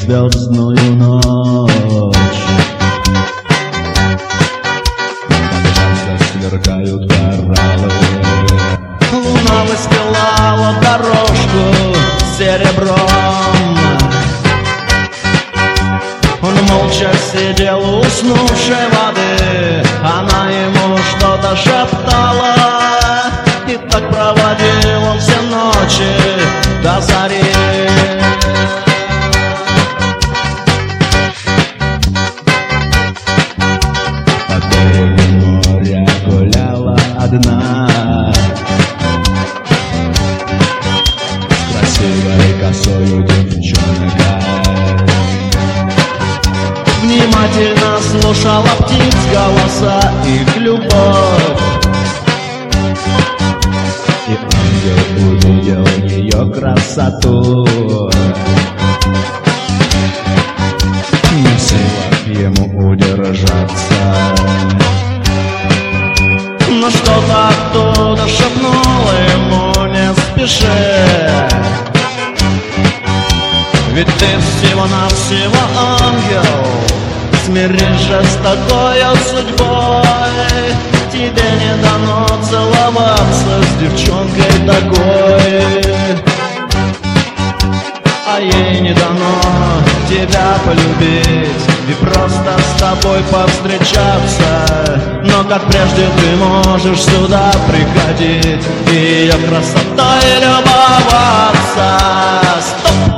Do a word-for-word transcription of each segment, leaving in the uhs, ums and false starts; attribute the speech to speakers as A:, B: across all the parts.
A: звездную ночь. Когда сверкают кораллы, луна выстилала дорожку серебром. Он молча сидел у уснувшей воды, она ему что-то шептала. И так проводил он все ночи до зари. По берегу моря гуляла одна, с красивой косою девчонка. Внимательно слушала птиц голоса, их любовь. И ангел увидел ее красоту. Не в силах ему удержаться, но что-то оттуда шепнуло ему: не спеши, ведь ты всего-навсего ангел. Смирись же с такой судьбой, тебе не дано целоваться с девчонкой такой. А ей не дано тебя полюбить и просто с тобой повстречаться. Но как прежде ты можешь сюда приходить и ее красотой любоваться. Стоп!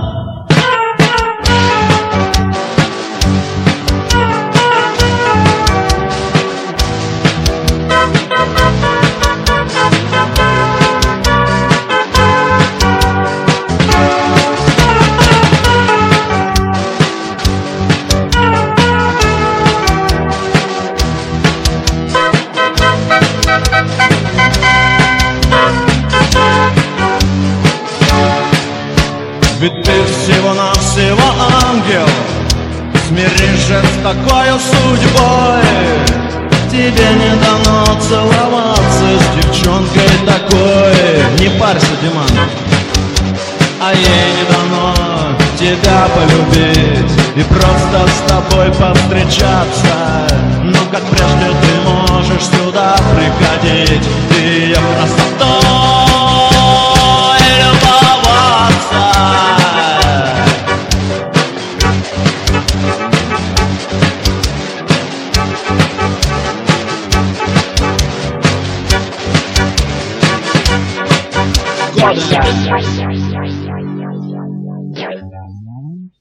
A: Ведь ты всего-навсего ангел. Смирись же с такой судьбой, тебе не дано целоваться с девчонкой такой. Не парься, Диман. А ей не дано тебя полюбить и просто с тобой повстречаться. Но как прежде ты можешь сюда приходить и ее красотой любоваться.